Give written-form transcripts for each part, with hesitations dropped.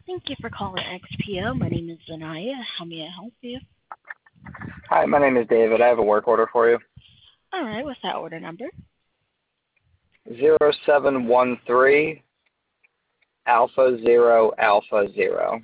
Thank you for calling XPO. My name is Zanaya. How may I help you? Hi, my name is David. I have a work order for you. All right, what's that order number? 0713 Alpha Zero Alpha Zero.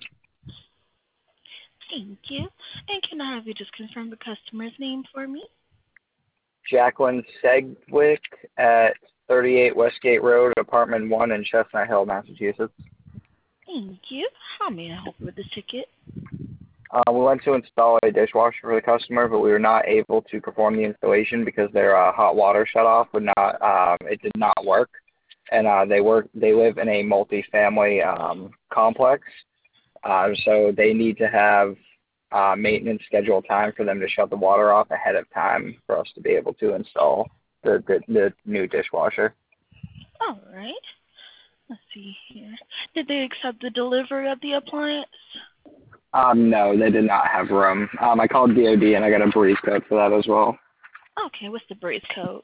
Thank you. And can I have you just confirm the customer's name for me? Jacqueline Segwick at 38 Westgate Road, Apartment 1 in Chestnut Hill, Massachusetts. Thank you. How may I help you with the ticket? We went to install a dishwasher for the customer, but we were not able to perform the installation because their hot water shutoff would not. It did not work, and they live in a multi-family complex, so they need to have maintenance schedule time for them to shut the water off ahead of time for us to be able to install the new dishwasher. All right. Let's see here. Did they accept the delivery of the appliance? No, they did not have room. I called DOD and I got a breeze code for that as well. Okay, what's the breeze code?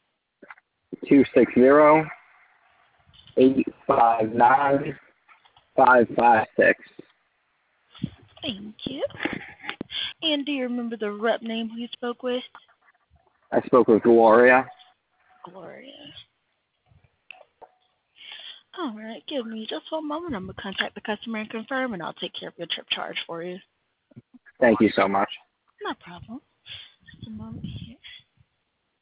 260-859-556. Thank you. And do you remember the rep name who you spoke with? I spoke with Gloria. Gloria. All right, give me just one moment. I'm going to contact the customer and confirm, and I'll take care of your trip charge for you. Thank you so much. No problem. Just a moment here.